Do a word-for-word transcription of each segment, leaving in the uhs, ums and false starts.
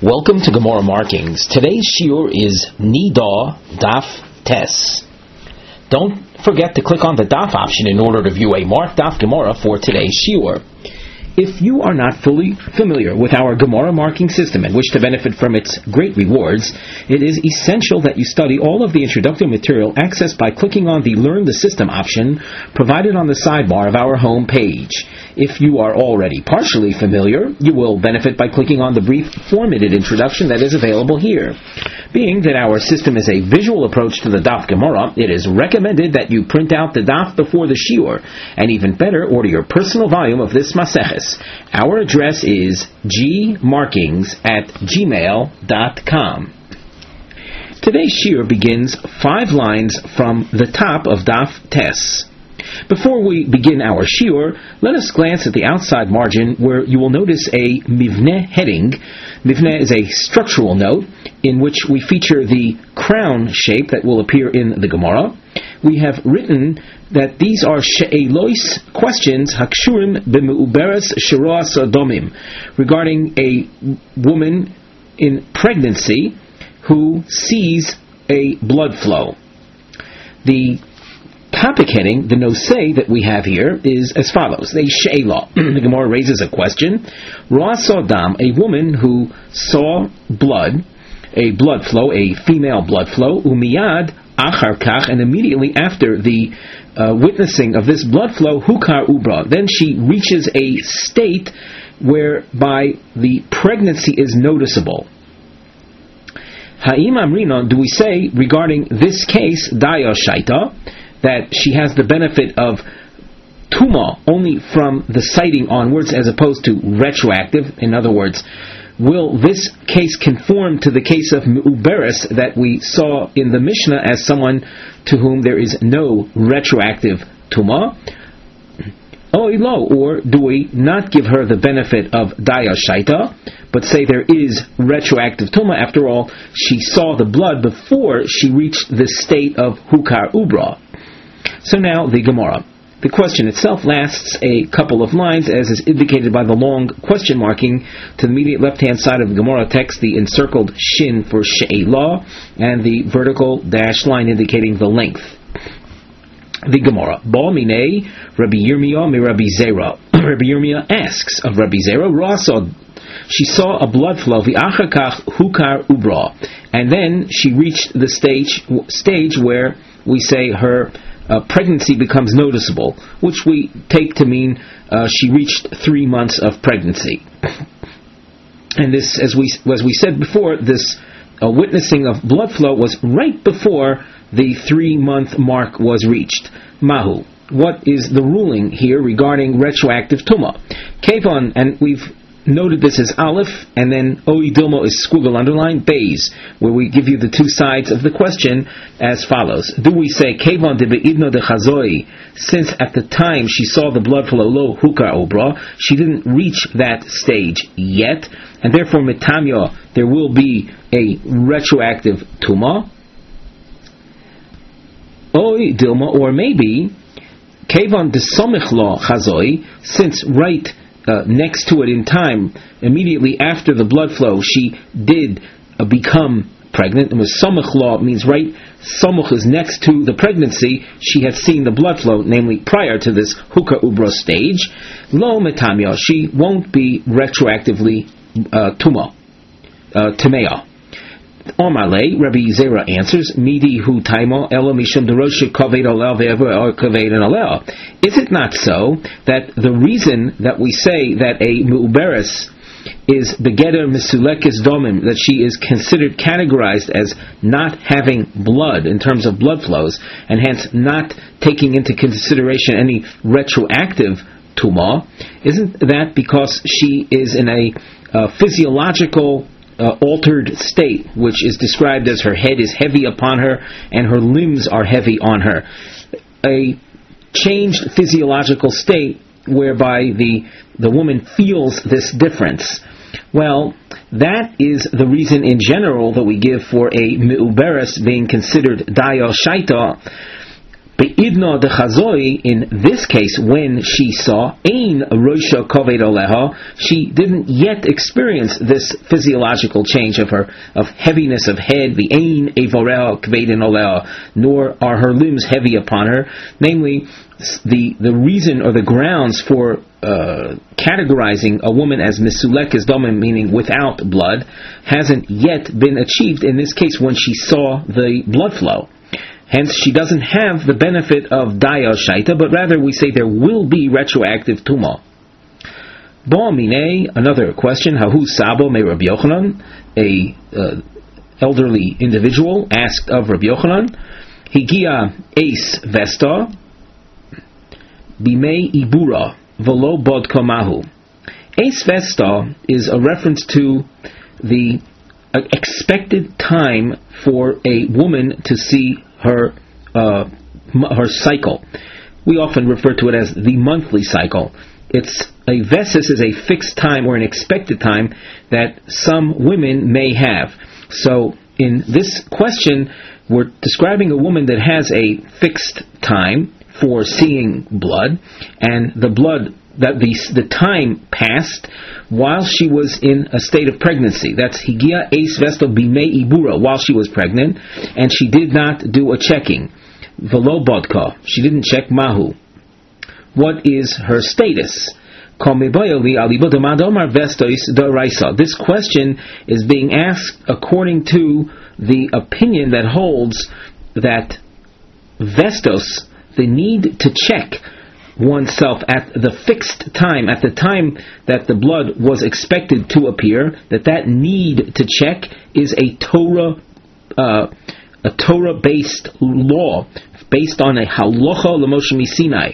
Welcome to Gemara Markings. Today's shiur is Nida Daf Tes. Don't forget to click on the Daf option in order to view a marked Daf Gemara for today's shiur. If you are not fully familiar with our Gemara marking system and wish to benefit from its great rewards, it is essential that you study all of the introductory material accessed by clicking on the Learn the System option provided on the sidebar of our home page. If you are already partially familiar, you will benefit by clicking on the brief four-minute introduction that is available here. Being that our system is a visual approach to the Daf Gemara, it is recommended that you print out the Daf before the shiur, and even better, order your personal volume of this Maseches. Our address is gmarkings at gmail dot com. Today's shiur begins five lines from the top of Daf Tes. Before we begin our shiur, let us glance at the outside margin where you will notice a mivneh heading. Mivneh is a structural note in which we feature the crown shape that will appear in the Gemara. We have written that these are she'elos, questions, hakshurim b'meuberes shiroas adomim, regarding a woman in pregnancy who sees a blood flow. The topic heading, the nosei that we have here, is as follows. The she'elah. The Gemara raises a question. Roas adam, a woman who saw blood, a blood flow, a female blood flow, umiyad achar kach, and immediately after the uh, witnessing of this blood flow, hukar ubra, then she reaches a state whereby the pregnancy is noticeable. Ha'im amrina, do we say regarding this case, daya shaita, that she has the benefit of tuma only from the sighting onwards as opposed to retroactive? In other words, will this case conform to the case of Meuberes that we saw in the Mishnah as someone to whom there is no retroactive tuma? Or do we not give her the benefit of daya shaita, but say there is retroactive tuma? After all, she saw the blood before she reached the state of hukar ubra. So now the Gemara. The question itself lasts a couple of lines, as is indicated by the long question marking to the immediate left-hand side of the Gemara text, the encircled shin for she'elah, and the vertical dashed line indicating the length. The Gemara. Ba minei Rabbi Yirmiyah mi Rabbi Zera. Rabbi Yirmiyah asks of Rabbi Zera, Rasod, she saw a blood flow, v'achar kach hukar ubra, and then she reached the stage stage where we say her Uh, pregnancy becomes noticeable, which we take to mean uh, she reached three months of pregnancy. And this, as we as we said before, this uh, witnessing of blood flow was right before the three-month mark was reached. Mahu. What is the ruling here regarding retroactive tuma? Kevon, and we've noted this as Aleph, and then Oi Dilmo is squiggle underline, Beis, where we give you the two sides of the question as follows. Do we say, Kevon de be'idno de chazoi, since at the time she saw the blood flow lo hukar obra, she didn't reach that stage yet, and therefore mitamya, there will be a retroactive tuma? Oi Dilmo, or maybe, Kevon de somich lo chazoi, since right Uh, next to it in time, immediately after the blood flow, she did uh, become pregnant. And with samach law means right, samach is next to the pregnancy. She had seen the blood flow, namely prior to this hukar ubra stage. Lo metamia, she won't be retroactively uh, tuma, uh, tamea. Omale, Rabbi Zera answers, Midi hu taimo elo mishum derosh kaved alel ve'ever or kaved and alel. Is it not so that the reason that we say that a meuberes is begeder misulekis domim, that she is considered categorized as not having blood in terms of blood flows, and hence not taking into consideration any retroactive tuma? Isn't that because she is in a uh, physiological Uh, altered state, which is described as her head is heavy upon her and her limbs are heavy on her? A changed physiological state whereby the the woman feels this difference. Well, that is the reason in general that we give for a meuberes being considered daya shaita, Be'idna de chazoi, in this case, when she saw, ein roisha koved oleha, she didn't yet experience this physiological change of her, of heaviness of head, the ein evoreha kvedin oleha, nor are her limbs heavy upon her. Namely, the the reason or the grounds for uh, categorizing a woman as misulekes domim, meaning without blood, hasn't yet been achieved in this case when she saw the blood flow. Hence, she doesn't have the benefit of daya shaita, but rather we say there will be retroactive tuma. Bo mine, another question, hahu sabo me Rabbi Yochanan, a uh, elderly individual asked of Rabbi Yochanan, higia eis vesta, bimei ibura, velo bod komahu. Eis vesta is a reference to the uh, expected time for a woman to see her uh, m- her cycle. We often refer to it as the monthly cycle. It's a vesis is a fixed time or an expected time that some women may have. So in this question, we're describing a woman that has a fixed time for seeing blood, and the blood that the the time passed while she was in a state of pregnancy. That's higia eis vesto bimei ibura, while she was pregnant, and she did not do a checking. Velo bodka, she didn't check mahu. What is her status? This question is being asked according to the opinion that holds that vestos, the need to check oneself at the fixed time, at the time that the blood was expected to appear, that that need to check is a Torah, uh, a Torah-based law, based on a halacha l'Moshe Sinai.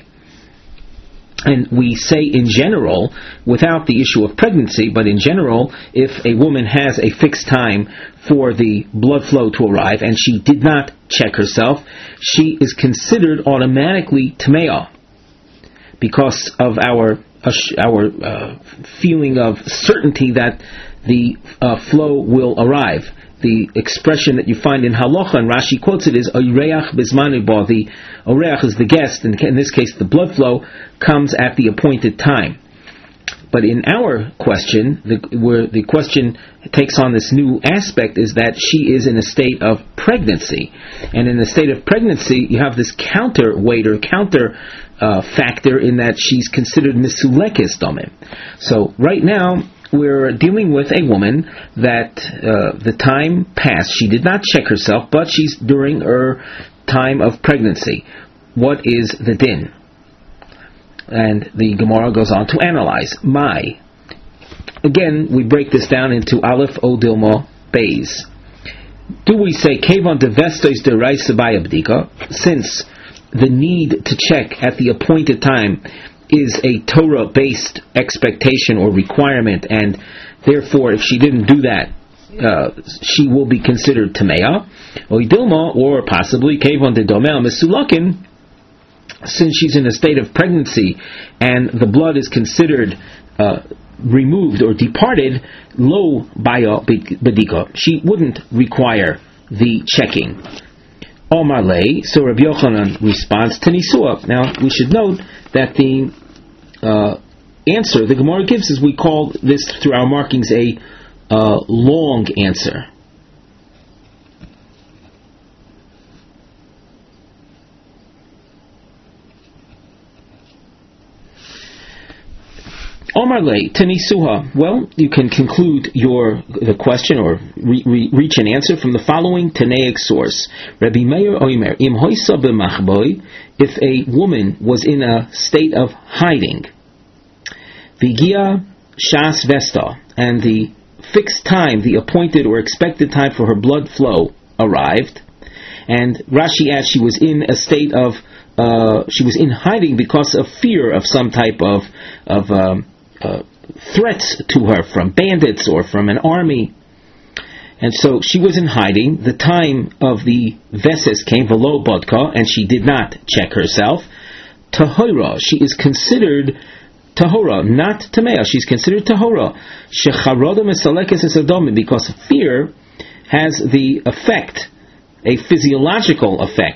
And we say in general, without the issue of pregnancy, but in general, if a woman has a fixed time for the blood flow to arrive and she did not check herself, she is considered automatically tmeah, because of our uh, our uh, feeling of certainty that the uh, flow will arrive. The expression that you find in halacha, and Rashi quotes it, is oreach bizmanu ba. The oreach is the guest, and in this case the blood flow comes at the appointed time. But in our question, the, where the question takes on this new aspect, is that she is in a state of pregnancy. And in a state of pregnancy, you have this counterweight or counter uh, factor in that she's considered misulekes domim. So right now, we're dealing with a woman that uh, the time passed. She did not check herself, but she's during her time of pregnancy. What is the din? And the Gemara goes on to analyze. My. Again, we break this down into Aleph O Dilma Beis. Do we say Kevon de Vestos de Raisa Bayabdika, since the need to check at the appointed time is a Torah-based expectation or requirement, and therefore if she didn't do that, uh, she will be considered Tameah, or Dilma, or possibly Kevon de Domel Mesulakin, since she's in a state of pregnancy and the blood is considered uh, removed or departed, lo baya bedika, she wouldn't require the checking. Omar lei, so Rabbi Yochanan responds to Nisua. Now we should note that the uh, answer the Gemara gives is, we call this through our markings a uh, long answer. Omar lei tenisuha. Well, you can conclude your the question or re, re, reach an answer from the following Tanaic source. Rabbi Meir Omer, im hoisa b'machboi, if a woman was in a state of hiding, vigia shas vesta, and the fixed time, the appointed or expected time for her blood flow arrived, and Rashi adds she was in a state of uh, she was in hiding because of fear of some type of of um, Uh, threats to her from bandits or from an army, and so she was in hiding. The time of the veses came, velo bodka, and she did not check herself. Tahora, she is considered tahora, not tamea. She's considered tahora. Shecharoda mesalekes esadomim, because fear has the effect, a physiological effect,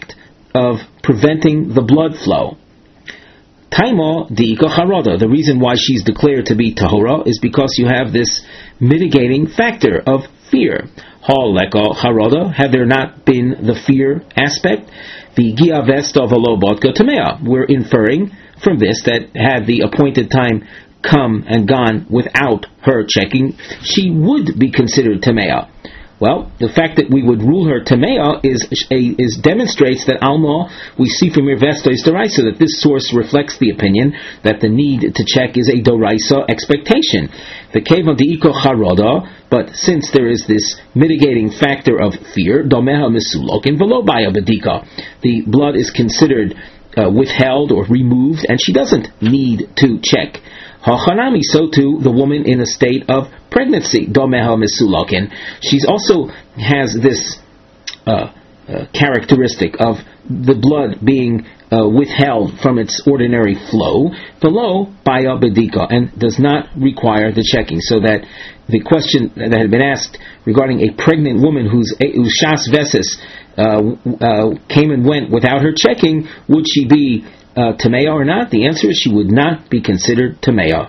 of preventing the blood flow. Taima di'ika harada. The reason why she's declared to be tahora is because you have this mitigating factor of fear. Ha leka harada. Had there not been the fear aspect, the gia vesta velo bodka tamea. We're inferring from this that had the appointed time come and gone without her checking, she would be considered tamea. Well, the fact that we would rule her tamea is a, is demonstrates that alma, we see from your Vesta is doraisa, that this source reflects the opinion that the need to check is a doraisa expectation. The kevan deiko charoda, but since there is this mitigating factor of fear, domeha misulokin velo baya bedika, the blood is considered uh, withheld or removed, and she doesn't need to check. Hachanami, so too the woman in a state of pregnancy, domeha misulakin. She's also has this uh, uh, characteristic of the blood being uh, withheld from its ordinary flow, below baya bedika, and does not require the checking. So that the question that had been asked regarding a pregnant woman whose whose shas vesis uh, uh, came and went without her checking, would she be Uh, Tamea or not? The answer is she would not be considered Tamea.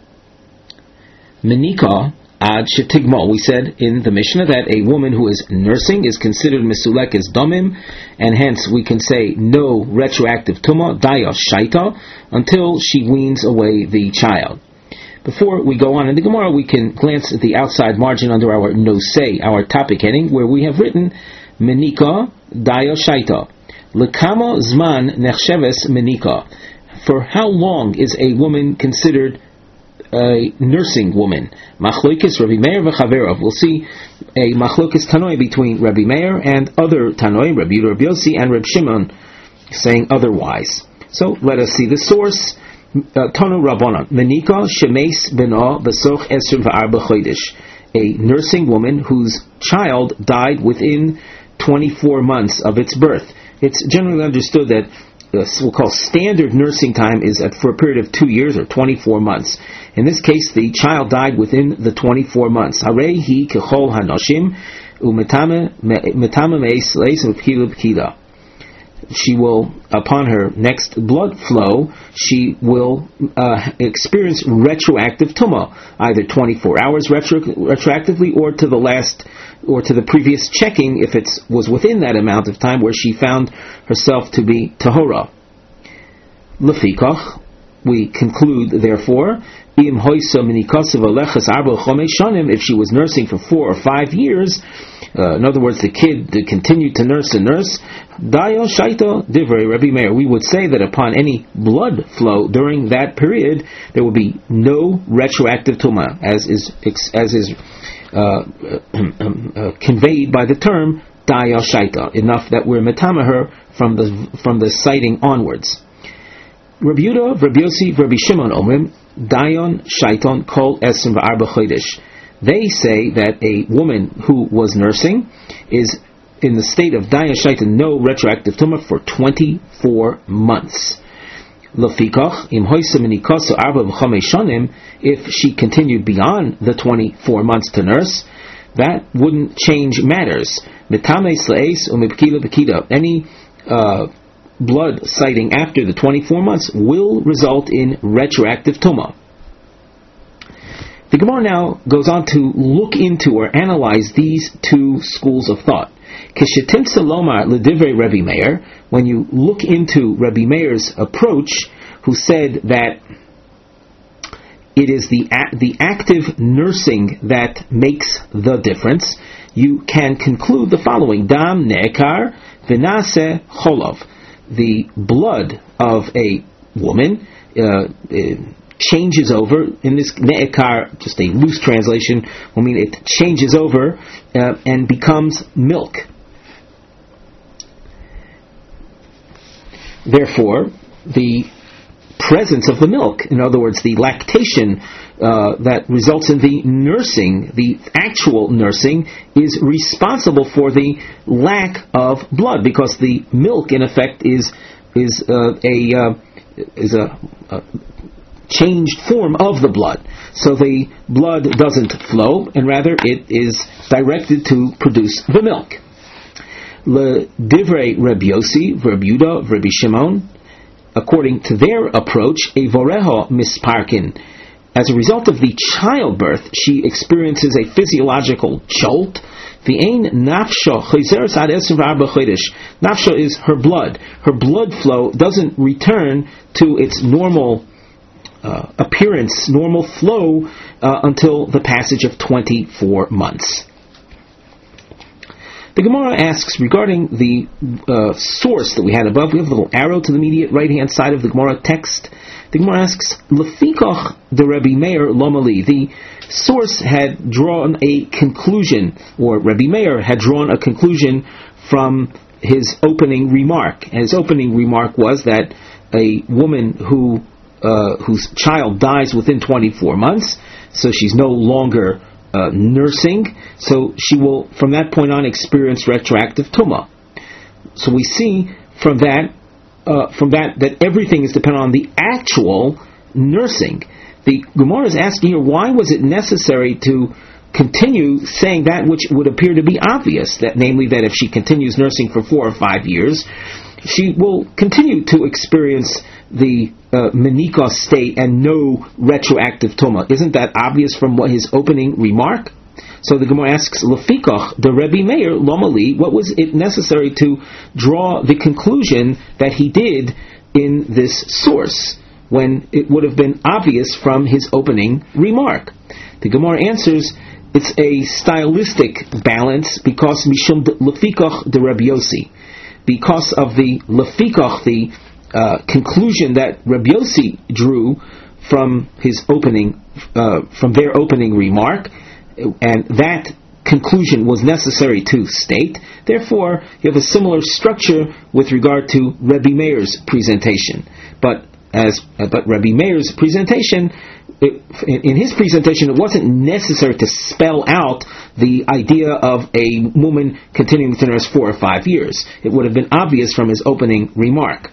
Menika ad shetigmo. We said in the Mishnah that a woman who is nursing is considered Mesulek as Domim, and hence we can say no retroactive Tuma, Daya Shaita, until she weans away the child. Before we go on in the Gemara, we can glance at the outside margin under our Nosei, our topic heading, where we have written Menika Daya Shaita. Lekama zman nechsheves menika. For how long is a woman considered a nursing woman? Machlokes Rabbi Meir v'chaverov. We'll see a machlokes tanoi between Rabbi Meir and other tanoi, Rabbi Yehuda, Rabbi Yossi, and Rabbi Shimon, saying otherwise. So let us see the source. Tanu Rabbanan menika shemes beno besoch esrim v'arba chodesh. A nursing woman whose child died within twenty-four months of its birth. It's generally understood that uh, we'll call standard nursing time is at, for a period of two years or twenty-four months. In this case, the child died within the twenty-four months. Harei hi kechol hanoshim u'metame meis leis u'pkila pkila. She will, upon her next blood flow, she will uh, experience retroactive tuma, either twenty-four hours retro- retroactively, or to the last, or to the previous checking, if it was within that amount of time where she found herself to be tahora. Lefikach, we conclude, therefore, if she was nursing for four or five years, uh, in other words, the kid continued to nurse and nurse, Dayo Shaita Divrei Rabbi Meir, we would say that upon any blood flow during that period, there will be no retroactive tuma, as is as is uh, uh, conveyed by the term Dayo Shaita. Enough that we're metama her from the from the sighting onwards. Rabbi Yehuda, Rabbi Yossi, Rabbi Shimon Omrim, Dayon Shaiton Kol Esrim V'Arba Chodesh. They say that a woman who was nursing is in the state of Dayon Shaiton, no retroactive tumah, for twenty-four months. Lefikach, Im Hoysa Minikoso Arba V'Chomesh Shonim, if she continued beyond the twenty-four months to nurse, that wouldn't change matters. Metame Sleis Umipkila Bekida. Any uh, blood sighting after the twenty-four months will result in retroactive tuma. The Gemara now goes on to look into or analyze these two schools of thought. Kishetim Salomar L'divrei Rabbi Meir, when you look into Rabbi Meir's approach, who said that it is the the active nursing that makes the difference, you can conclude the following: Dam ne'ekar v'naseh cholov. The blood of a woman uh, changes over. In this ne'ekar, just a loose translation, I mean it changes over uh, and becomes milk. Therefore, the presence of the milk, in other words, the lactation uh, that results in the nursing, the actual nursing, is responsible for the lack of blood, because the milk, in effect, is is uh, a uh, is a, a changed form of the blood. So the blood doesn't flow, and rather it is directed to produce the milk. Le divrei Rabbi Yossi, Rabbi Yehuda, Rabbi Shimon, according to their approach, a voreho misparkin. As a result of the childbirth, she experiences a physiological jolt. The ain nafsha chayzeres ad esrim v'arba chodesh. Nafsha is her blood. Her blood flow doesn't return to its normal uh, appearance, normal flow, uh, until the passage of twenty-four months. The Gemara asks regarding the uh, source that we had above. We have a little arrow to the immediate right-hand side of the Gemara text. The Gemara asks, Lefikach de Rabbi Meir Lomali. The source had drawn a conclusion, or Rabbi Meir had drawn a conclusion from his opening remark. And his opening remark was that a woman who uh, whose child dies within twenty-four months, so she's no longer Uh, nursing, so she will from that point on experience retroactive tumah. So we see from that uh, from that that everything is dependent on the actual nursing. The Gemara is asking here, why was it necessary to continue saying that which would appear to be obvious, that namely that if she continues nursing for four or five years, she will continue to experience the uh, menikah state and no retroactive tumah. Isn't that obvious from what his opening remark? So the Gemara asks, Lefikach, the Rebbe Meir, Lomali, what was it necessary to draw the conclusion that he did in this source, when it would have been obvious from his opening remark? The Gemara answers, it's a stylistic balance, because Mishum Lefikach the Rebbe Yossi. Because of the Lefikach, the uh, conclusion that Rabbi Yossi drew from his opening, uh, from their opening remark, and that conclusion was necessary to state. Therefore, you have a similar structure with regard to Rabbi Meir's presentation. But as uh, but Rabbi Meir's presentation, it, in, in his presentation, it wasn't necessary to spell out the idea of a woman continuing to nurse four or five years. It would have been obvious from his opening remark.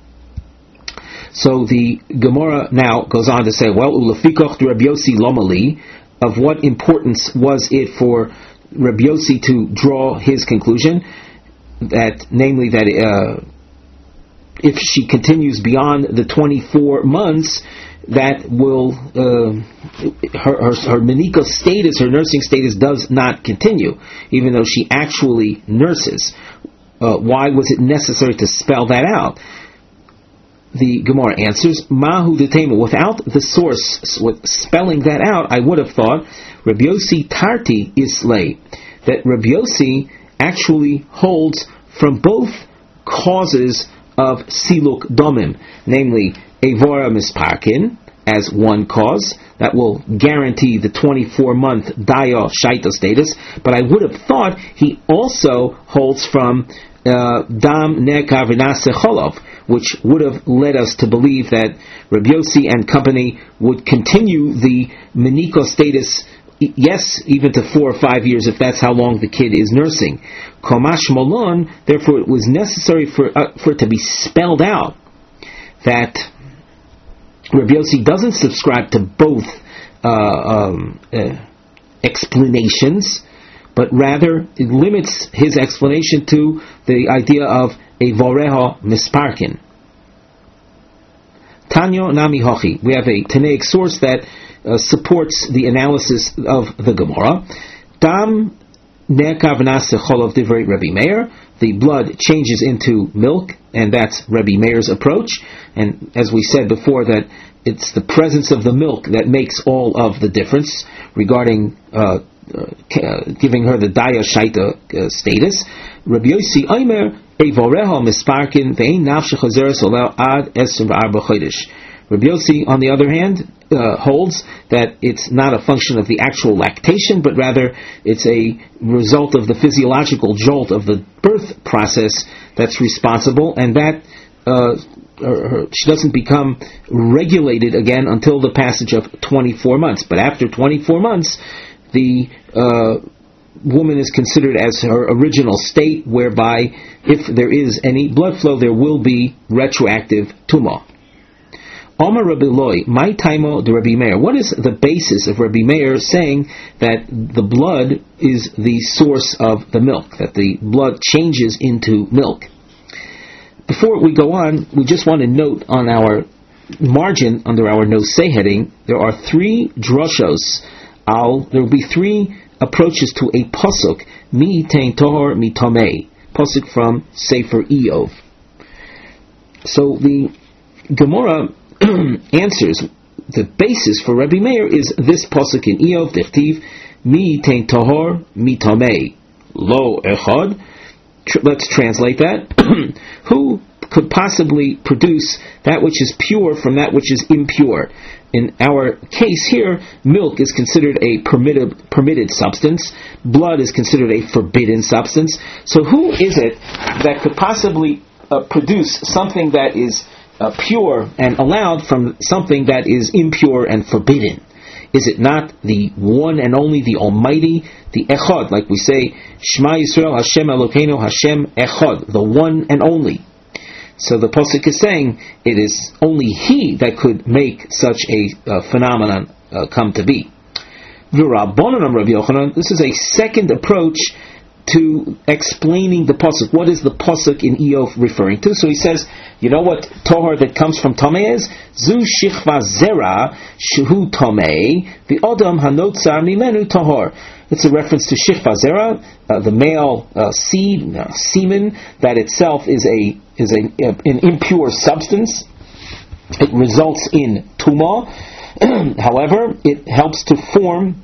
So the Gemara now goes on to say, well, Ulefikoch de Rabbi Yossi Lomali, of what importance was it for Rabbi Yossi to draw his conclusion, that namely that uh, if she continues beyond the twenty-four months, that will uh, her her, her menikah status, her nursing status, does not continue, even though she actually nurses. Uh, why was it necessary to spell that out? The Gemara answers, Mahu detema. Without the source, with spelling that out, I would have thought Rabbi Yossi Tarti Islay, that Rabbi Yossi actually holds from both causes of Siluk Domim, namely Evora Misparkin as one cause that will guarantee the twenty-four month Daya Shaita status, but I would have thought he also holds from uh, Dam Neka V'Naseh Cholov, which would have led us to believe that Rabbi Yossi and company would continue the menikah status, yes, even to four or five years, if that's how long the kid is nursing. Komash Malon, therefore it was necessary for uh, for it to be spelled out that Rabbi Yossi doesn't subscribe to both uh, um, uh, explanations, but rather it limits his explanation to the idea of a voreha misparkin. Tanyo nami hochi. We have a Tanaic source that uh, supports the analysis of the Gemara. Dam neka v'naseh cholov divrei Rabbi Meir. The blood changes into milk, and that's Rabbi Meir's approach. And as we said before, that it's the presence of the milk that makes all of the difference regarding uh, uh, giving her the Daya Shaita uh, status. Rabbi Yossi Omer Evoreha misparkin ve'ein nafshe chazeres oleh ad esrim v'arba chodesh. Rabbi Yossi, on the other hand, uh, holds that it's not a function of the actual lactation, but rather it's a result of the physiological jolt of the birth process that's responsible, and that uh, her, her, she doesn't become regulated again until the passage of twenty-four months. But after twenty-four months, the uh, woman is considered as her original state, whereby if there is any blood flow, there will be retroactive tumah. Omar Rabbi Loi, my taimo de Rabbi Meir. What is the basis of Rabbi Meir saying that the blood is the source of the milk, that the blood changes into milk? Before we go on, we just want to note on our margin under our nosei heading, there are three droshos. Al, there will be three approaches to a pasuk, mi tein tohor mi tamei, pasuk from Sefer Eov. So the Gemara answers the basis for Rabbi Meir is this pasuk in Eov, Dechtiv, mi tein tohor mi tamei, lo echad. Let's translate that. Who could possibly produce that which is pure from that which is impure? In our case here, milk is considered a permitted, permitted substance. Blood is considered a forbidden substance. So who is it that could possibly uh, produce something that is uh, pure and allowed from something that is impure and forbidden? Is it not the one and only, the Almighty, the Echad, like we say, Shema Yisrael, Hashem Elokeinu, Hashem Echad, the one and only. So the Pasuk is saying it is only He that could make such a uh, phenomenon uh, come to be. V'Rabbanan Rabbi Yochanan, this is a second approach to explaining the pasuk. What is the pasuk in Eov referring to? So he says, you know what tohar that comes from tamei is? Zu shichva zera shehu tamei v'odam hanotzar mimenu tohar. It's a reference to shichva zera, uh, the male uh, seed, uh, semen, that itself is a is a, uh, an impure substance. It results in tumah. However, it helps to form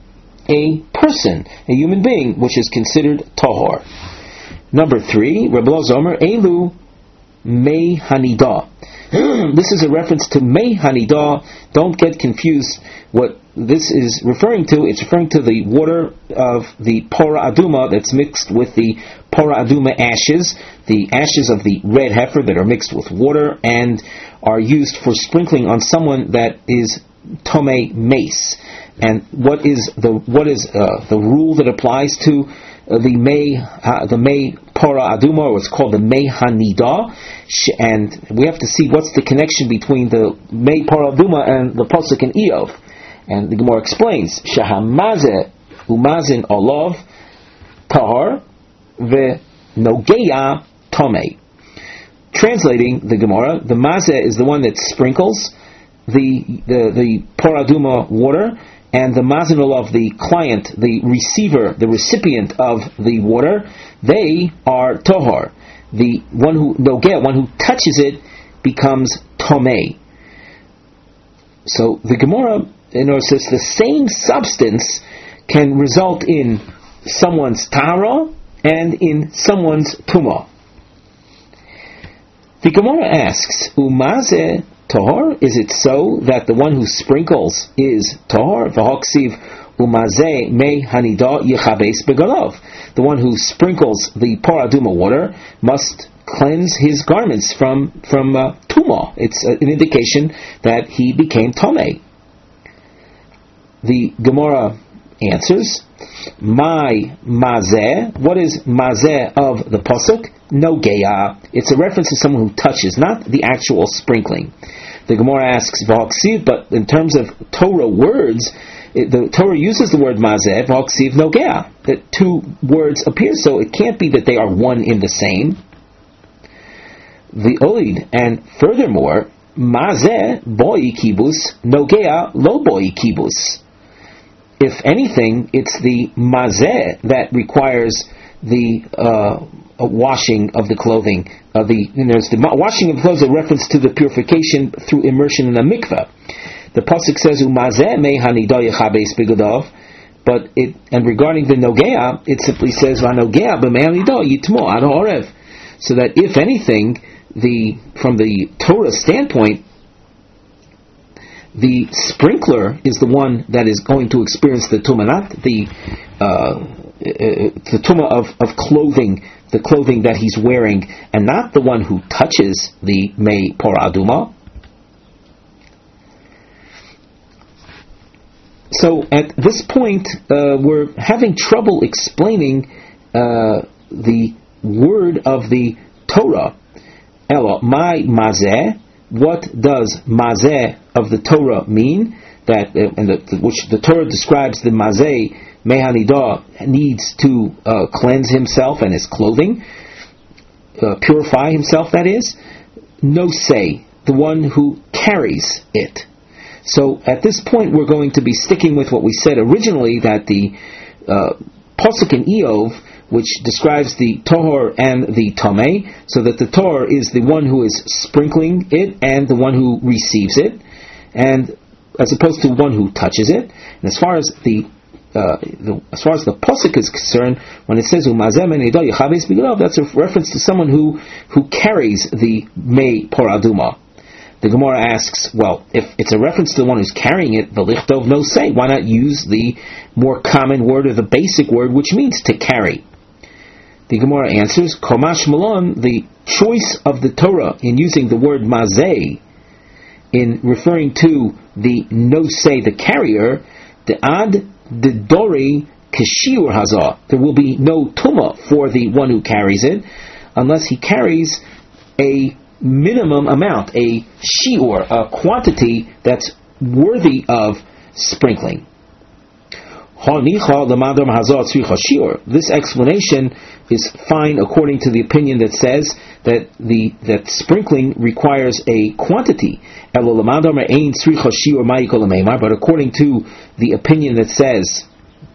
a person, a human being, which is considered tahor. Number three, Rebbe Zomer, Elu Mei Hanidah. This is a reference to Mei Hanidah. Don't get confused what this is referring to. It's referring to the water of the Pora Aduma that's mixed with the Pora Aduma ashes, the ashes of the red heifer that are mixed with water and are used for sprinkling on someone that is Tomei Mace. And what is the what is uh, the rule that applies to uh, the Mei uh, the Mei Pora Aduma, or what's called the Mei Hanidah? And we have to see what's the connection between the Mei Pora Aduma and the pasuk in Eov. And the Gemara explains Shahamazeh Umazin Olav Tahar Ve Nogeya Tomei. Translating the Gemara, the Mazeh is the one that sprinkles the the, the Pora Aduma water, and the mazinul of the client, the receiver, the recipient of the water, they are tohar. The one who nogeh, one who touches it, becomes tomei. So the Gemara, in other words, the same substance can result in someone's tara and in someone's tumah. The Gemara asks, Umazeh Tahor, is it so that the one who sprinkles is Tahor? V'hoksiv umazeh mei hanidah yechabes begalov. The one who sprinkles the Pora Aduma water must cleanse his garments from from uh, tumah. It's uh, an indication that he became tomei. The Gemara answers, my mazeh. What is mazeh of the pasuk? Nogeya. It's a reference to someone who touches, not the actual sprinkling. The Gemara asks, V'hoksiv, but in terms of Torah words, it, the Torah uses the word mazeh, V'hoksiv Nogeya. That two words appear, so it can't be that they are one in the same. The Oid, and furthermore, mazeh boi kibus, Nogeya lo boi kibus. If anything, it's the mazeh that requires the uh, washing of the clothing. Uh, the you know, the washing of clothes is a reference to the purification through immersion in a mikveh. The pasuk says umazeh mei hanidah yechabes begadov, but it and regarding the nogea, it simply says vanogea b'mei hanidah yitmo ad ha'orev. So that if anything, the from the Torah standpoint, the sprinkler is the one that is going to experience the tumah, not the uh, the tumah of, of clothing, the clothing that he's wearing, and not the one who touches the Mei Pora Aduma. So at this point, uh, we're having trouble explaining uh, the word of the Torah. Elo, my mazeh, what does mazeh of the Torah mean? That uh, and the, the, which the Torah describes the mazeh mehanidah needs to uh, cleanse himself and his clothing, uh, purify himself. That is, no say the one who carries it. So at this point, we're going to be sticking with what we said originally, that the uh, pasuk in Eov, which describes the Tohor and the Tameh, so that the Tohor is the one who is sprinkling it and the one who receives it, and as opposed to one who touches it. And as far as the uh, the, as far as the pasuk is concerned, when it says Umazeh Meneidah Yechaves Bigadav, that's a reference to someone who who carries the Mei Poraduma. The Gemara asks, well, if it's a reference to the one who's carrying it, V'lichtov no say, why not use the more common word or the basic word, which means to carry? The Gemara answers, Komash Malon, the choice of the Torah in using the word mazeh, in referring to the no say, the carrier, the ad the dori kashiur hazah, there will be no tumah for the one who carries it, unless he carries a minimum amount, a shiur, a quantity that's worthy of sprinkling. This explanation is fine according to the opinion that says that the that sprinkling requires a quantity. But according to the opinion that says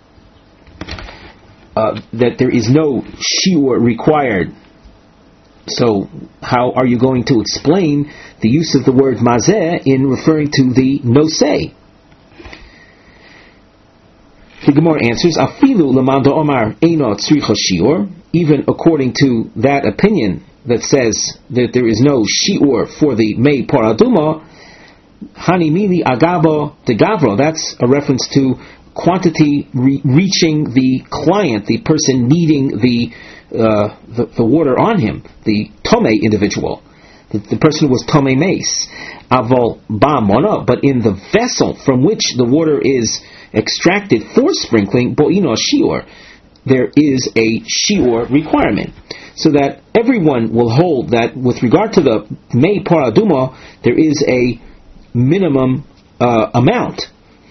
uh, that there is no shiur required, so how are you going to explain the use of the word mazeh in referring to the no say? The Gemara answers, Afilu lamanda omar eino tzricha shiur, even according to that opinion that says that there is no shiur for the mei paraduma, hanimili agabo de gavro, that's a reference to quantity re- reaching the client, the person needing the, uh, the the water on him, the tomei individual, the, the person who was tomei mace. Avol ba mona, but in the vessel from which the water is extracted for sprinkling, bo'ino shiur, there is a shiur requirement. So that everyone will hold that with regard to the mei paraduma, there is a minimum uh, amount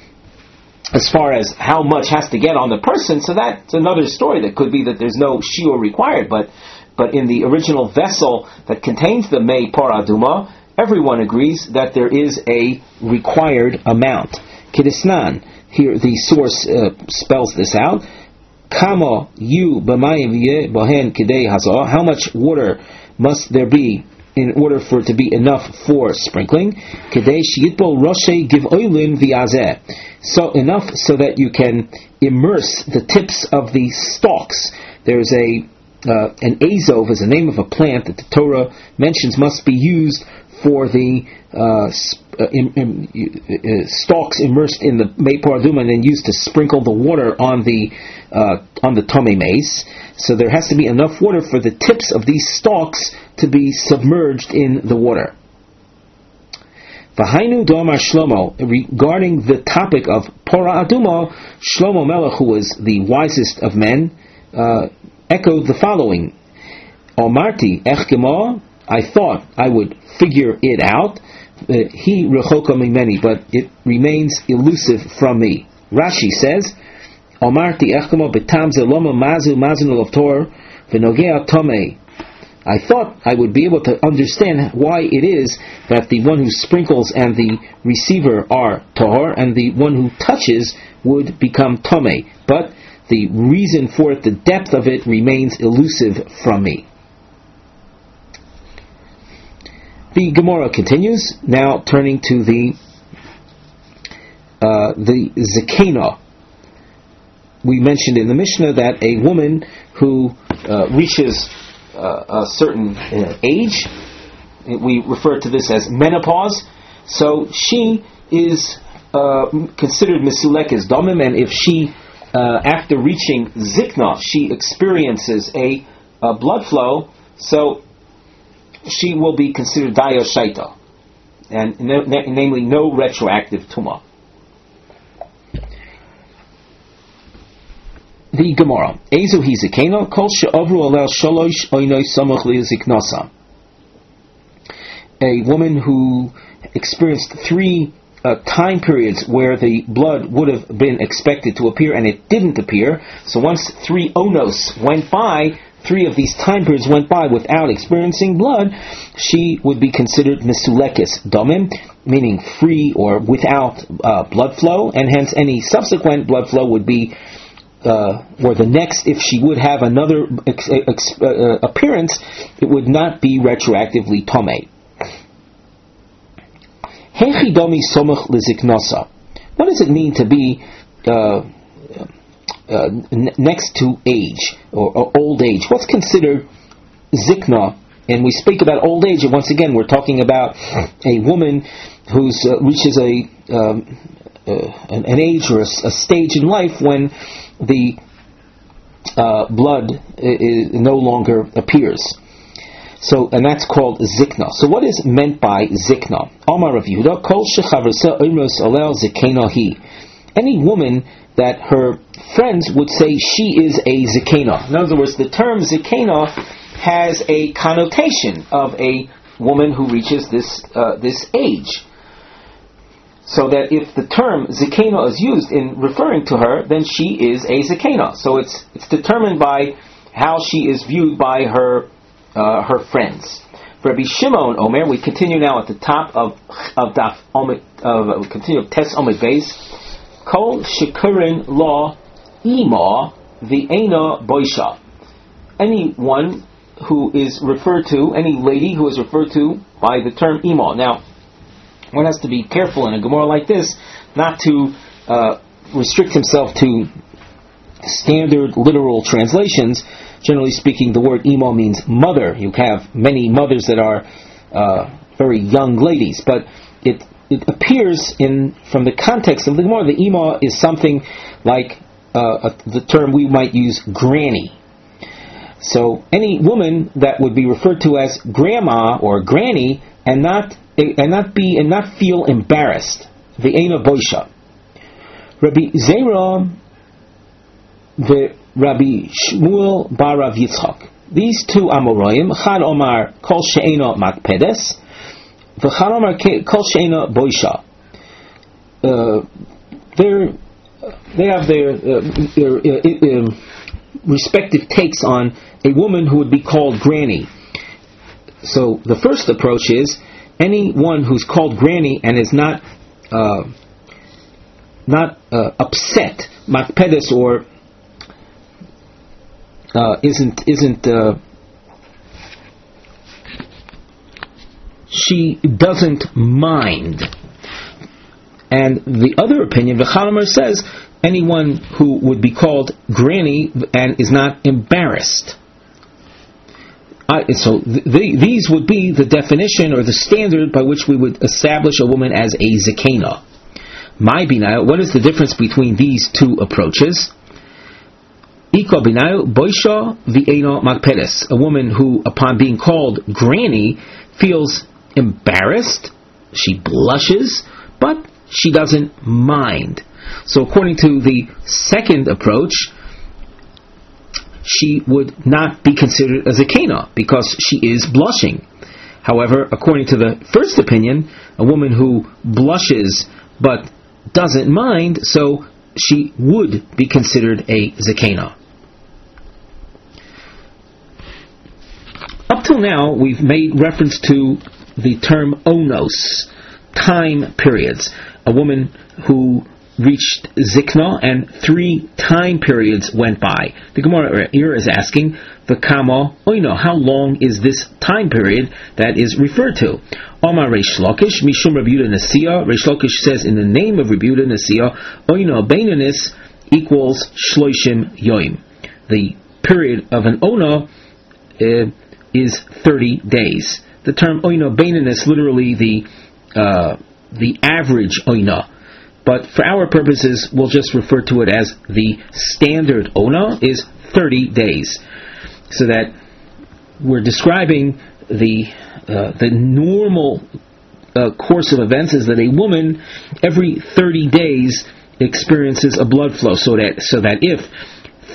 as far as how much has to get on the person. So that's another story. That could be that there's no shiur required, but but in the original vessel that contains the mei paraduma, everyone agrees that there is a required amount. Kidisnan, here the source uh, spells this out. Kama yu b'mayim bohen kidei hazah. How much water must there be in order for it to be enough for sprinkling? Kidei sheyitbol roshei give oilin v'azeh. So enough so that you can immerse the tips of the stalks. There's a uh, an azov is the name of a plant that the Torah mentions must be used for the uh, uh, in, in, uh, stalks immersed in the mei paraduma and then used to sprinkle the water on the uh, on the tomei mace. So there has to be enough water for the tips of these stalks to be submerged in the water. V'hainu domar Shlomo, regarding the topic of Pora Aduma, Shlomo Melech, who was the wisest of men, uh, echoed the following: Omarti echkemo, I thought I would figure it out. He rechoka mimeni, but it remains elusive from me. Rashi says, Omarti echkemo betam zeloma mazu mazun l'tor v'nogea tomei. I thought I would be able to understand why it is that the one who sprinkles and the receiver are tahor, and the one who touches would become tomei. But the reason for it, the depth of it, remains elusive from me. The Gemara continues, now turning to the uh, the Zakena. We mentioned in the Mishnah that a woman who uh, reaches uh, a certain uh, age, we refer to this as menopause, so she is uh, considered Mesulekes Domim, and if she, uh, after reaching Zikna, she experiences a, a blood flow, so she will be considered Daya Shaita, and na- na- namely no retroactive Tumah. The Gemara, Ezu hi Zikena, kol she'ovru alel shalosh oinoi samach li ziknasa. a woman who experienced three uh, time periods where the blood would have been expected to appear and it didn't appear, so once three onos went by, three of these time periods went by without experiencing blood, she would be considered mesulekes domim, meaning free or without uh, blood flow, and hence any subsequent blood flow would be, uh, or the next, if she would have another ex- ex- uh, appearance, it would not be retroactively tomei. Hechidomi somach liziknosa. What does it mean to be uh, uh, n- next to age or, or old age? What's considered zikna? And we speak about old age, and once again, we're talking about a woman who uh, reaches a um, uh, an, an age or a, a stage in life when the uh, blood is, no longer appears. So, and that's called zikna. So, what is meant by zikna? Amar Rav Yehuda, kol shechavrasa imros alel zikena hi. Any woman that her friends would say she is a zikena. In other words, the term zikena has a connotation of a woman who reaches this uh, this age. So that if the term zikena is used in referring to her, then she is a zikena. So it's it's determined by how she is viewed by her uh, her friends. For Rabbi Shimon Omer, we continue now at the top of of Daf Omid, of we continue of Tes Omid Beis. Kol shikurin law ima v'ena boisha. Anyone who is referred to, any lady who is referred to by the term ima. Now, one has to be careful in a Gemara like this not to uh, restrict himself to standard literal translations. Generally speaking, the word ima means mother. You have many mothers that are uh, very young ladies, but it it appears in from the context of the Gemara, the ima is something like uh, a, the term we might use, granny. So any woman that would be referred to as grandma or granny and not and not be and not feel embarrassed, the eina boisha. Rabbi Zera, the Rabbi Shmuel bar Rav Yitzchak. These two Amoraim, Chad Omar kol she'ena makpedes, v'chad Omar kol she'ena boisha. Uh, they they have their, uh, their uh, uh, respective takes on a woman who would be called granny. So the first approach is anyone who's called granny and is not uh, not uh, upset, makpedes, or Uh, isn't isn't uh, she doesn't mind. And the other opinion, the Chalamer says, anyone who would be called granny and is not embarrassed. Uh, so th- th- these would be the definition or the standard by which we would establish a woman as a zikena. My binaya, what is the difference between these two approaches? Iko binayu boisha v'eino makpedes. A woman who, upon being called granny, feels embarrassed, she blushes, but she doesn't mind. So according to the second approach, she would not be considered a zikena because she is blushing. However, according to the first opinion, a woman who blushes but doesn't mind, so she would be considered a zikena. Up till now, we've made reference to the term onos, time periods. A woman who reached zikna and three time periods went by. The Gemara here is asking, v'kama oino, how long is this time period that is referred to? Omar Reish Lakish, Mishum Rabbi Yehuda Nasiya. Reish Lakish says, in the name of Rabbi Yehuda Nasiya, oino beinanis equals shloishim yoim. The period of an ona uh, is thirty days. The term oina beinanis is literally the uh, the average oina, but for our purposes, we'll just refer to it as the standard ona is thirty days, so that we're describing the uh, the normal uh, course of events is that a woman every thirty days experiences a blood flow, so that so that if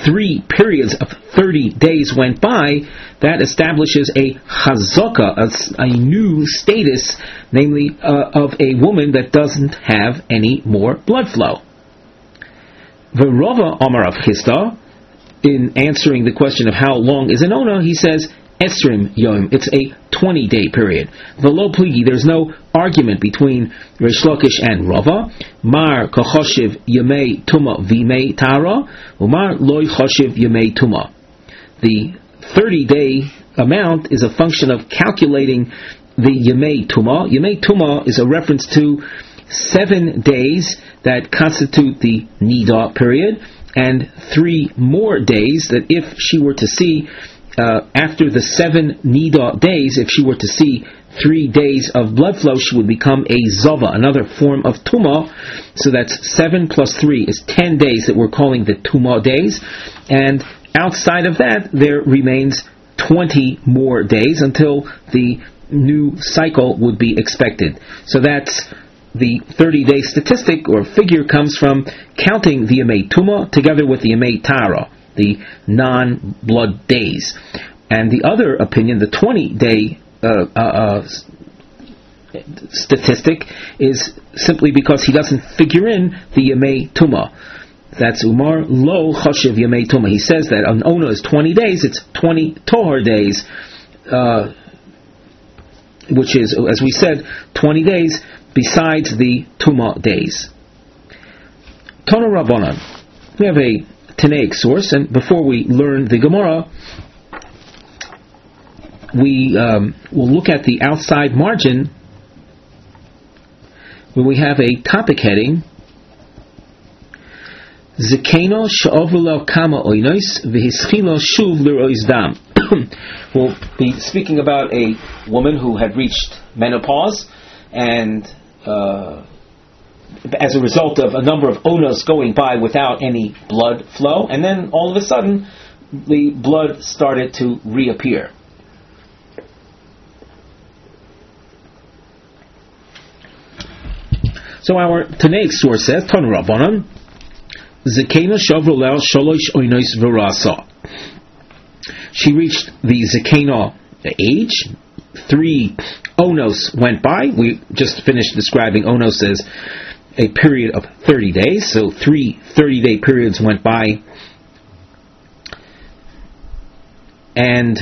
three periods of thirty days went by, that establishes a chazaka, a, a new status, namely uh, of a woman that doesn't have any more blood flow. V'rova Amar of Chisda, in answering the question of how long is an ona, he says, Esrim Yom, it's a twenty-day period. V'lo pligi, there's no argument between Reish Lakish and Rava. Mar kachoshiv yemei tuma v'mei tara, umar loy choshiv yemei tuma. The thirty-day amount is a function of calculating the yemei tuma. Yemei tuma is a reference to seven days that constitute the nida period, and three more days that if she were to see Uh, after the seven nida days, if she were to see three days of blood flow, she would become a zava, another form of tuma. So that's seven plus three is ten days that we're calling the tuma days. And outside of that, there remains twenty more days until the new cycle would be expected. So that's the thirty-day statistic or figure comes from counting the yemei tuma together with the yemei tara, the non-blood days. And the other opinion, the twenty-day uh, uh, statistic, is simply because he doesn't figure in the Yemei Tuma. That's Umar Lo Chashiv Yemei Tuma. He says that an Ona is twenty days, it's twenty Tohar days, uh, which is, as we said, twenty days besides the Tuma days. Tana Rabbanan. We have a Tanaic source, and before we learn the Gemara, we um, will look at the outside margin where we have a topic heading: Zekeno she'ovelo kama oinos v'hischilo shuv l'rois dam. We'll be speaking about a woman who had reached menopause, and uh, as a result of a number of onas going by without any blood flow, and then all of a sudden the blood started to reappear. So our Tanaic source says, Tan Rabbanan, Zekena Shavrolel Sholosh Oinois Verasa. She reached the Zekena age. Three onos went by. We just finished describing onos as a period of thirty days. So three thirty-day periods went by. And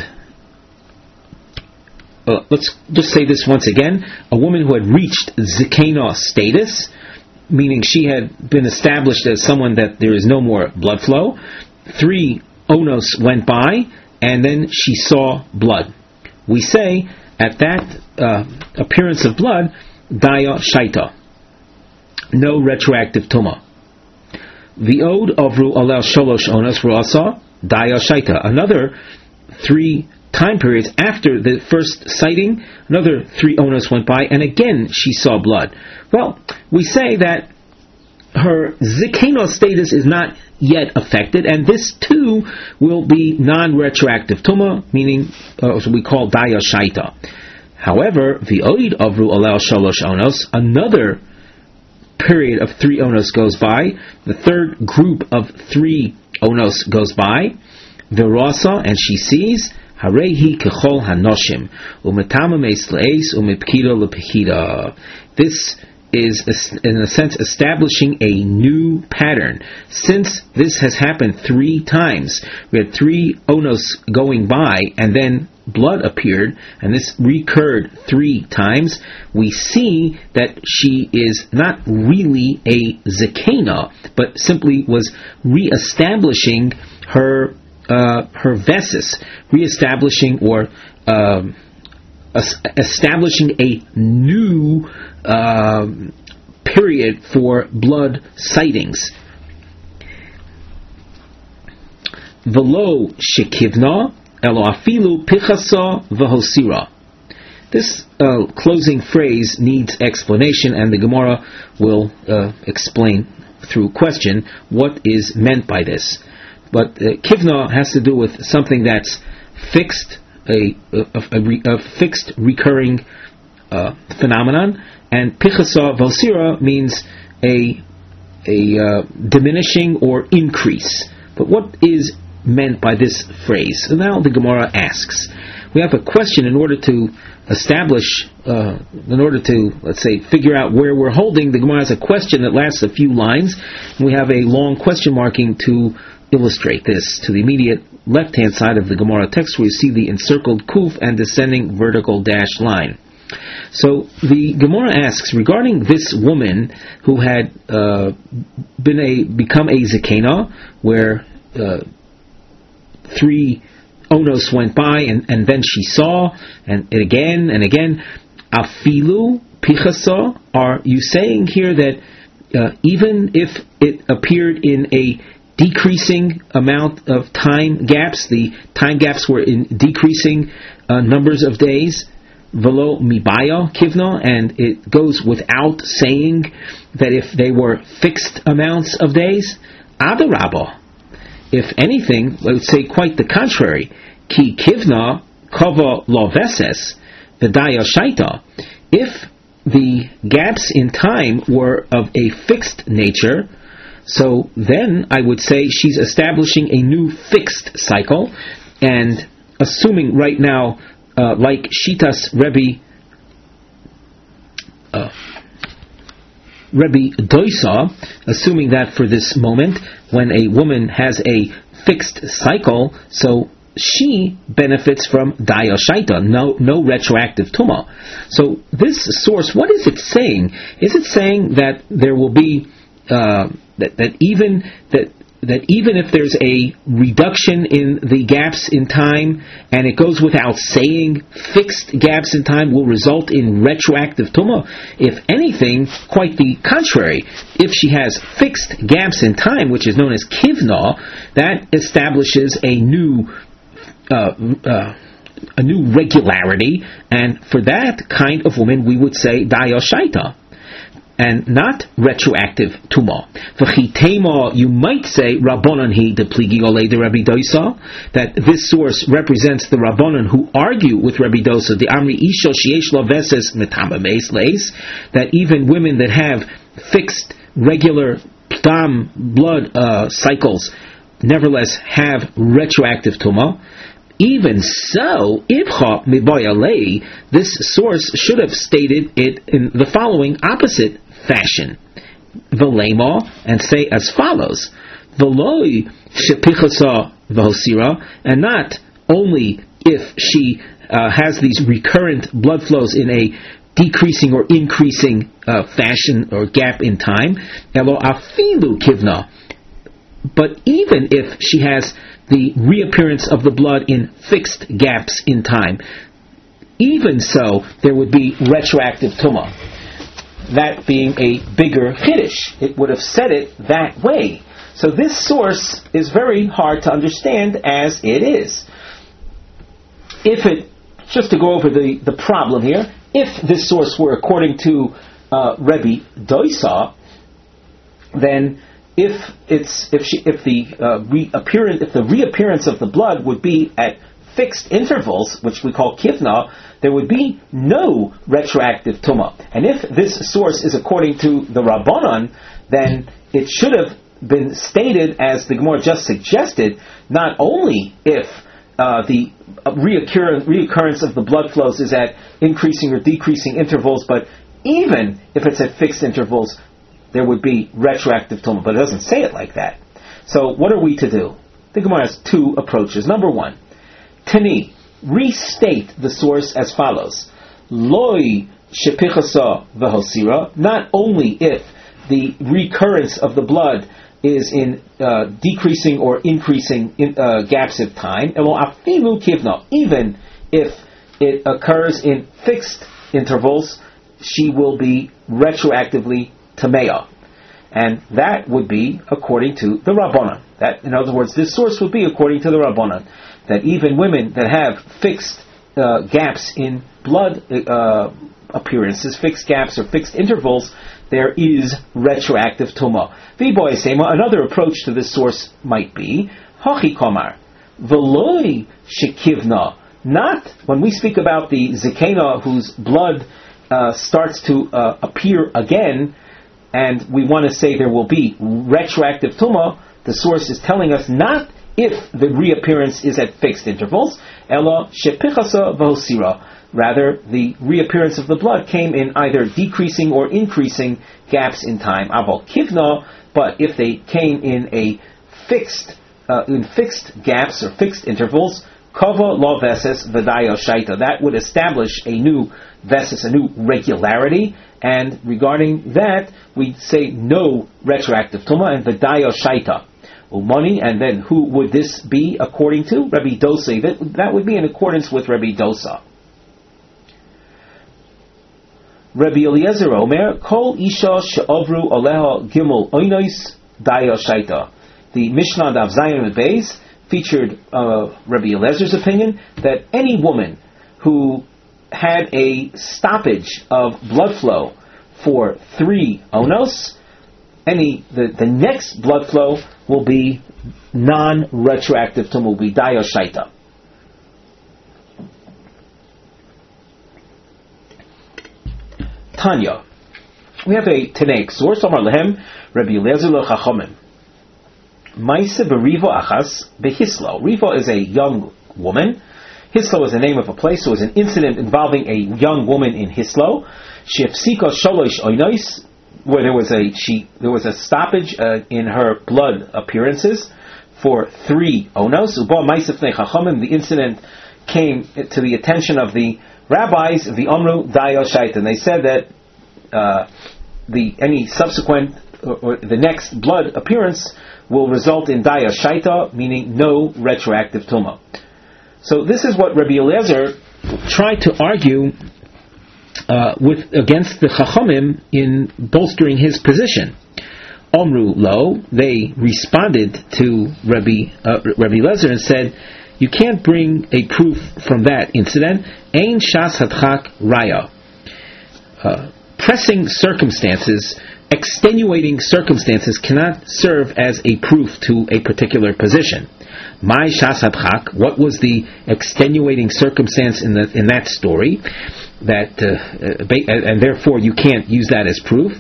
uh, let's just say this once again. A woman who had reached Zekena status, meaning she had been established as someone that there is no more blood flow. Three onos went by, and then she saw blood. We say, at that uh, appearance of blood, Daya Shaita. No retroactive Tuma. The Ode Avru Alel Sholosh Onas Rasa, Daya Shaita. Another three time periods after the first sighting, another three onas went by, and again she saw blood. Well, we say that her Zekena status is not yet affected, and this too will be non-retroactive Tuma, meaning uh, what we call Daya Shaita. However, the Oid Avru Alel Shalosh Onos, another period of three onos goes by, the third group of three onos goes by, the Rasa, and she sees, Harehi Kechol Hanoshim, Umetama Meisleis, Umepkida Lepekida. This is, in a sense, establishing a new pattern. Since this has happened three times, we had three onos going by, and then blood appeared, and this recurred three times, we see that she is not really a Zekena, but simply was re-establishing her uh, her vesis, re-establishing or um, establishing a new uh, period for blood sightings. Velo shekivna elo afilu pichasa v'hosira. This uh, closing phrase needs explanation, and the Gemara will uh, explain through question what is meant by this. But uh, kivna has to do with something that's fixed, a, a, a, re, a fixed recurring uh, phenomenon, and pichasa v'hosira means a a uh, diminishing or increase. But what is meant by this phrase? So now the Gemara asks. We have a question in order to establish, uh, in order to, let's say, figure out where we're holding. The Gemara has a question that lasts a few lines, and we have a long question marking to illustrate this. To the immediate left-hand side of the Gemara text, where you see the encircled kuf and descending vertical dash line. So the Gemara asks regarding this woman who had uh, been a become a zekena, where uh, three onos went by, and, and then she saw, and, and again and again. Afilu pichasa. Are you saying here that uh, even if it appeared in a decreasing amount of time gaps, the time gaps were in decreasing uh, numbers of days? Velo mibaya kivna, and it goes without saying that if they were fixed amounts of days? Adarabah. If anything, let's say quite the contrary. Ki kivna kava loveses v'daya shaita. If the gaps in time were of a fixed nature, so then I would say she's establishing a new fixed cycle, and assuming right now, uh, like Shitas Rebbe uh, Rebbe Doisa, assuming that for this moment, when a woman has a fixed cycle, so she benefits from Daya Shaita, no no retroactive Tumah. So this source, what is it saying? Is it saying that there will be uh, that that even that that even if there's a reduction in the gaps in time, and it goes without saying, fixed gaps in time will result in retroactive tumah? If anything, quite the contrary. If she has fixed gaps in time, which is known as kivna, that establishes a new uh, uh, a new regularity, and for that kind of woman, we would say daya shaita, and not retroactive tumah. V'chitema, you might say Rabbanan he de pligi olei de Rabbi Dosa, that this source represents the Rabbanan who argue with Rabbi Dosa, the Amri Isha sheyesh lo veses metama meis leis, that even women that have fixed regular ptam blood uh, cycles nevertheless have retroactive tumah. Even so, Ibcha Mibaya Lei, this source should have stated it in the following opposite fashion. Velema, and say as follows. Veloi Shepichasa Vahosira, and not only if she uh, has these recurrent blood flows in a decreasing or increasing uh, fashion or gap in time, Elo Afilu Kivna, but even if she has the reappearance of the blood in fixed gaps in time, even so, there would be retroactive tumah. That being a bigger chiddush, it would have said it that way. So this source is very hard to understand as it is. If it, just to go over the, the problem here, if this source were according to uh, Rebbe Doisa, then if it's if she if the uh, reappearance if the reappearance of the blood would be at fixed intervals, which we call kivna, there would be no retroactive tumah. And if this source is according to the Rabbanan, then it should have been stated, as the Gemara just suggested, not only if uh, the reoccurrence, reoccurrence of the blood flows is at increasing or decreasing intervals, but even if it's at fixed intervals, there would be retroactive tumah. But it doesn't say it like that. So what are we to do? The Gemara has two approaches. Number one, Tani, restate the source as follows. Loi shepichasa v'hosira, not only if the recurrence of the blood is in uh, decreasing or increasing in, uh, gaps of time, elo afilu kivna, even if it occurs in fixed intervals, she will be retroactively tameah. And that would be according to the Rabbanan. That, in other words, this source would be according to the Rabbanan, that even women that have fixed uh, gaps in blood uh, appearances, fixed gaps or fixed intervals, there is retroactive tumah. V'boy sema, another approach to this source might be hachi komar v'loi shekivna. Not when we speak about the zekena whose blood uh, starts to uh, appear again, and we want to say there will be retroactive tumah, the source is telling us not if the reappearance is at fixed intervals, ela shepichasa v'hosira. Rather, the reappearance of the blood came in either decreasing or increasing gaps in time. Aval kivna, but if they came in a fixed, uh, in fixed gaps or fixed intervals, kava la veses v'dayo shaita. That would establish a new veses, a new regularity. And regarding that, we say no retroactive tuma and v'dayo shaita. Umani, and then who would this be according to? Rabbi Dosa. That, that would be in accordance with Rabbi Dosa. Rabbi Eliezer Omer, Kol Isha She'ovru Aleha Gimel Oinois Daya Shaita. The Mishnah Daf Zayin Beis featured uh, Rabbi Eliezer's opinion that any woman who had a stoppage of blood flow for three onos, any the, the next blood flow will be non-retroactive to will be Daya Shaita. Tanya. We have a Tanaic source. Amar lehem Rabbi Eliezer leChachamim. Maisa berivo achas behislo. Rivo is a young woman. Hislo is the name of a place. So it was an incident involving a young woman in Hislo. Shefsika shalosh oinois, where there was a she there was a stoppage uh, in her blood appearances for three onos. Uba Maisa fnei Chachamim. The incident came to the attention of the rabbis, the Amru Dayo Shaita, and they said that uh, the any subsequent or, or the next blood appearance will result in Dayo Shaita, meaning no retroactive tuma. So this is what Rabbi Eliezer tried to argue uh, with against the Chachamim in bolstering his position. Amru Lo, they responded to Rabbi uh, Rabbi Eliezer and said, you can't bring a proof from that incident. Ein shas hadchak raya. Uh, pressing circumstances, extenuating circumstances cannot serve as a proof to a particular position. My shas hadchak. What was the extenuating circumstance in the in that story? That uh, uh, and therefore you can't use that as proof.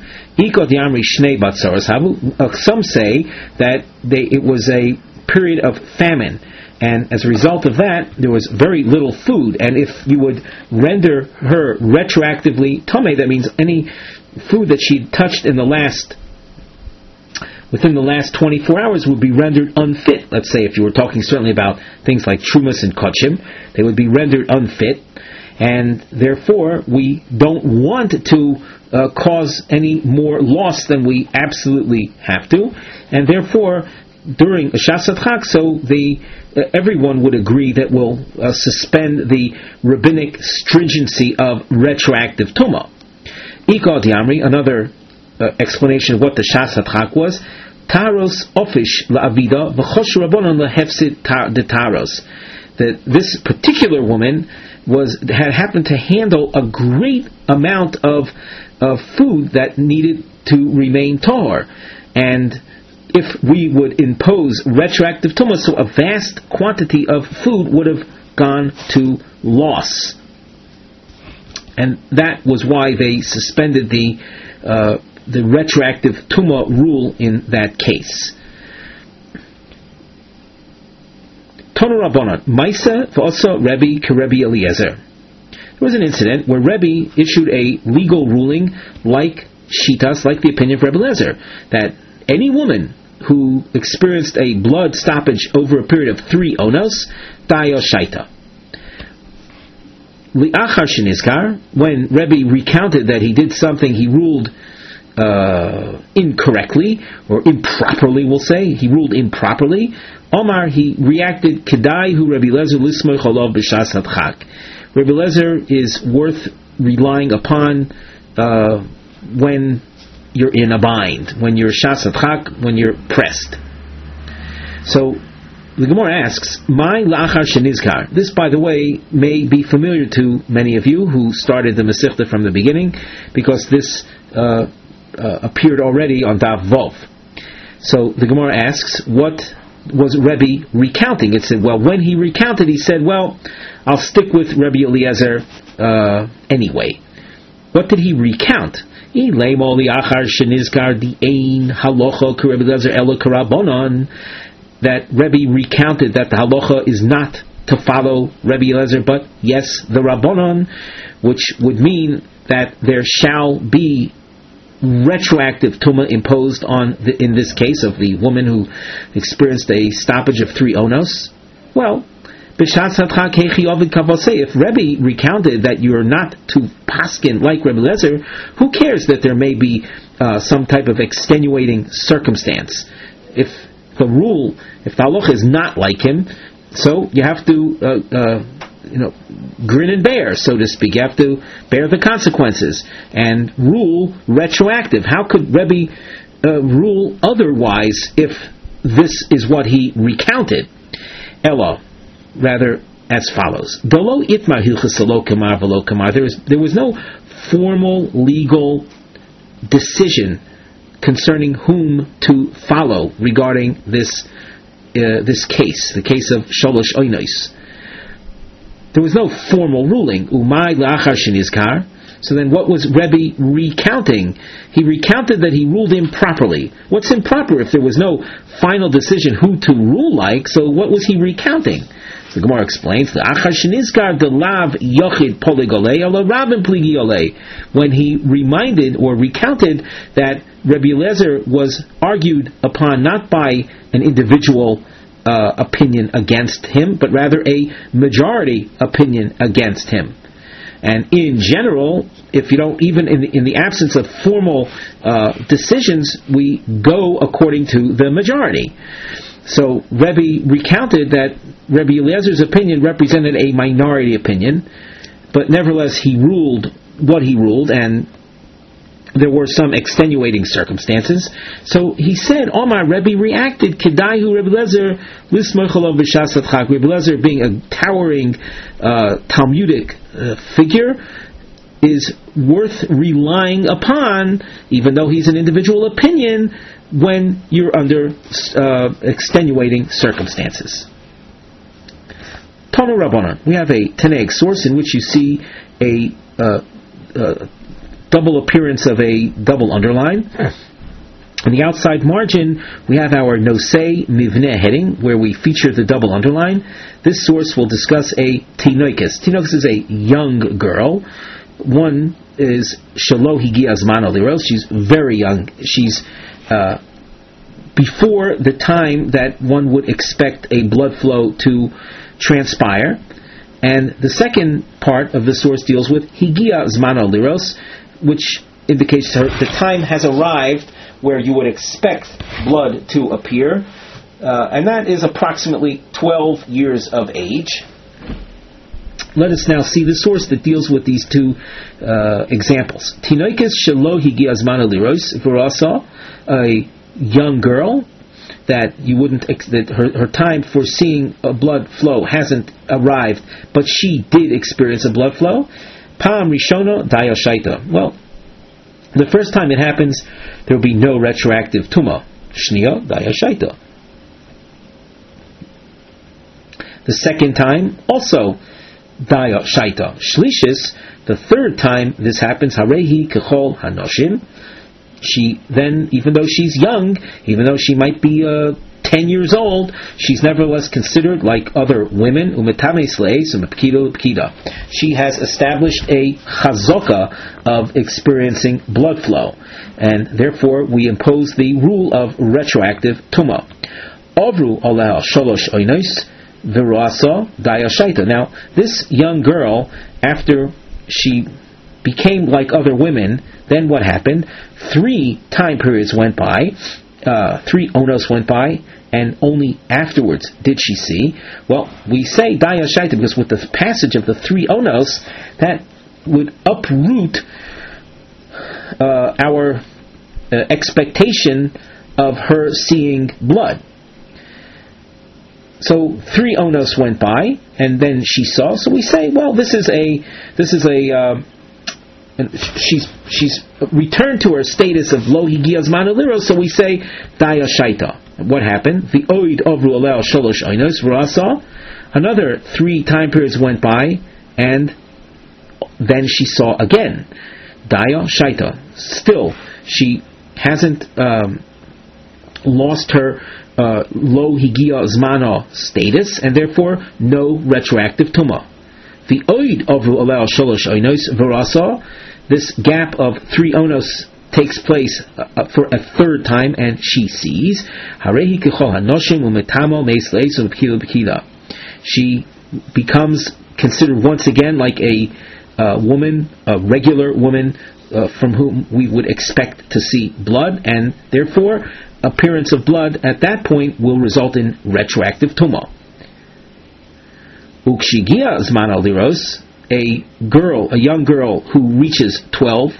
Some say that they, it was a period of famine. And as a result of that, there was very little food. And if you would render her retroactively tameh, that means any food that she touched in the last, within the last twenty-four hours would be rendered unfit. Let's say if you were talking certainly about things like trumas and kachim, they would be rendered unfit. And therefore, we don't want to uh, cause any more loss than we absolutely have to. And therefore, during a Shas Hadchak, so the uh, everyone would agree that we'll uh, suspend the rabbinic stringency of retroactive tuma. Ikad Yamri, another uh, explanation of what the Shas Hadchak was, Taros ofish la'avida v'chosh rabbanon lehefsid de taros. That this particular woman was had happened to handle a great amount of of food that needed to remain tahor, and if we would impose retroactive tumah, so a vast quantity of food would have gone to loss. And that was why they suspended the uh, the retroactive tumah rule in that case. Tonu Rabbanan, Maisa v'osa Rebbe k'Rebbe Eliezer. There was an incident where Rebbe issued a legal ruling like Shitas, like the opinion of Rebbe Eliezer, that any woman who experienced a blood stoppage over a period of three onos, dayo shaita. Li'achar shenizkar, when Rebbe recounted that he did something he ruled uh, incorrectly, or improperly, we'll say, he ruled improperly, Omar, he reacted, Kedai hu Rebbe Eliezer lismoich olav b'shas hadchak. Rebbe Eliezer is worth relying upon uh, when you're in a bind, when you're shas hadchak, when you're pressed. So the Gemara asks, "My la'achar shenizkar." This, by the way, may be familiar to many of you who started the Masechta from the beginning, because this uh, uh, appeared already on Daf Vov. So the Gemara asks, "What was Rebbe recounting?" It said, "Well, when he recounted, he said, well, I'll stick with Rebbe Eliezer uh, anyway." What did he recount? That Rebbe recounted that the halacha is not to follow Rebbe Eliezer, but yes, the Rabbanon, which would mean that there shall be retroactive tumah imposed on, the, in this case, of the woman who experienced a stoppage of three onos. Well, if Rebbe recounted that you are not to paskin like Rebbe Eliezer, who cares that there may be uh, some type of extenuating circumstance? If the rule, if the halacha is not like him, so you have to, uh, uh, you know, grin and bear, so to speak. You have to bear the consequences and rule retroactive. How could Rebbe uh, rule otherwise if this is what he recounted? Ella, rather as follows: Dolo itmar hilchos lo kamar v'lo kamar. There was there was no formal legal decision concerning whom to follow regarding this uh, this case, the case of Sholosh Oinos. There was no formal ruling. Umay la'achar shenizkar. So then what was Rebbe recounting? He recounted that he ruled improperly. What's improper if there was no final decision who to rule like? So what was he recounting? So the Gemara explains, when he reminded or recounted that Rebbe Eliezer was argued upon not by an individual uh, opinion against him, but rather a majority opinion against him. And in general, if you don't, even in the, in the absence of formal uh, decisions, we go according to the majority. So Rebbe recounted that Rebbe Eliezer's opinion represented a minority opinion, but nevertheless he ruled what he ruled, and there were some extenuating circumstances. So he said, Omar, Rebbe reacted, Kedaihu Rebbe Eliezer, Lismoicholov B'Shas Chag. Rebbe Eliezer, being a towering uh, Talmudic uh, figure, is worth relying upon, even though he's an individual opinion, when you're under uh, extenuating circumstances. Tanu Rabbanan. We have a Tanaic source in which you see a uh, uh, double appearance of a double underline. On the outside margin, we have our Nosei Mivneh heading, where we feature the double underline. This source will discuss a Tinoikis. Tinoikis is a young girl. One is Shelo Higia Zman Aliros. She's very young. She's uh, before the time that one would expect a blood flow to transpire. And the second part of the source deals with Higia Zman Aliros, which indicates her, the time has arrived where you would expect blood to appear, uh, and that is approximately twelve years of age. Let us now see the source that deals with these two uh, examples. Tinoikis shelo higia zman liros v'rasa, a young girl that you wouldn't ex- that her, her time for seeing a blood flow hasn't arrived, but she did experience a blood flow. Pam rishona dayo shaita. Well, the first time it happens, there will be no retroactive tuma. Shniya dayo shaita. The second time, also dayo shaita. Shlishis, the third time this happens, harehi kechol hanoshim. She then, even though she's young, even though she might be uh, ten years old, she's nevertheless considered like other women. Umetame sleis umepkida upkida. She has established a chazoka of experiencing blood flow, and therefore we impose the rule of retroactive tuma. Ovru aleh sholosh oinos v'roasa dayashaita. Now, this young girl, after she became like other women, then what happened? Three time periods went by, uh, three onos went by, and only afterwards did she see. Well, we say daya shaita because with the passage of the three onos, that would uproot uh, our uh, expectation of her seeing blood. So three onos went by, and then she saw. So we say, well, this is a this is a uh, she's she's returned to her status of lo higia zman aliro. So we say daya shaita. What happened? The oid ovru alel sholosh oinos v'rasa. Another three time periods went by, and then she saw again. Daya Shaita. Still, she hasn't um, lost her uh, Lo Higia Zmano status, and therefore no retroactive Tumah. The Oid Avru Alel Sholosh Oinos Verasa, this gap of three onos takes place uh, for a third time, and she sees. Harehi Kichol Hanoshim Umetamo Meisleis Ubkila Bkila. She becomes considered once again like a uh, woman, a regular woman uh, from whom we would expect to see blood, and therefore appearance of blood at that point will result in retroactive tumah. Ukshigia Zman al Liros, a girl, a young girl who reaches twelve,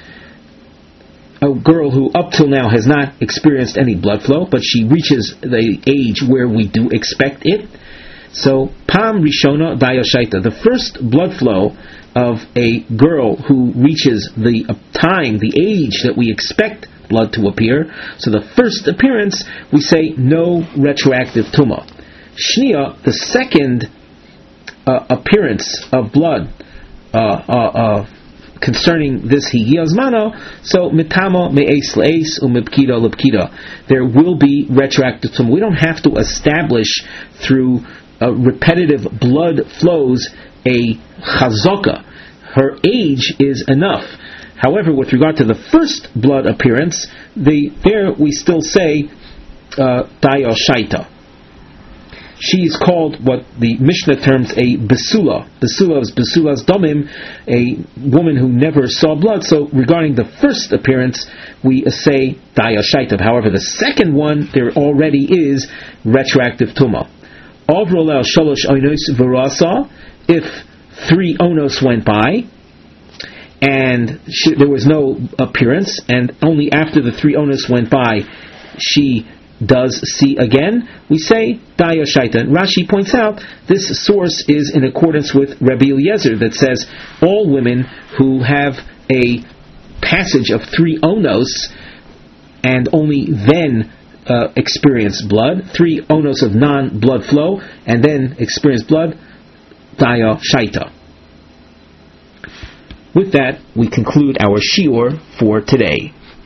a girl who up till now has not experienced any blood flow, but she reaches the age where we do expect it. So, Pam Rishona Dayashaita, the first blood flow of a girl who reaches the time, the age that we expect blood to appear. So the first appearance, we say no retroactive tumah. Shnia, the second uh, appearance of blood uh, uh, uh, concerning this Higia Zmano, so mitamo me'es le'es umipkida lepkida. There will be retroactive tumah. We don't have to establish through uh, repetitive blood flows a chazaka. Her age is enough. However, with regard to the first blood appearance, the, there we still say uh, Daya Shaita. She is called what the Mishnah terms a Besula. Besula is Besula's Domim, a woman who never saw blood. So regarding the first appearance, we say Daya Shaita. However, the second one, there already is retroactive Tumah. Avrolel Shalosh Oinos Verasa, if three onos went by, and she, there was no appearance, and only after the three onos went by, she does see again, we say Daya Shaita. Rashi points out this source is in accordance with Rabbi Eliezer that says all women who have a passage of three onos and only then uh, experience blood, three onos of non-blood flow, and then experience blood, Daya Shaita. With that, we conclude our shiur for today.